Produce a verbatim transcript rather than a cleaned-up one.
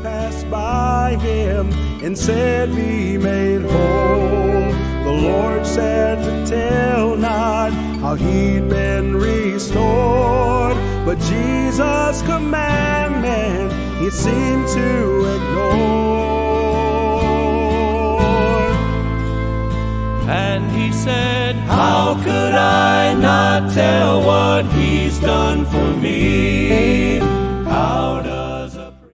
passed by him and said, "Be made whole." The Lord said to tell not how he'd been restored, but Jesus' commandment he seemed to ignore. And he said, "How could I not tell what he's done for me? Out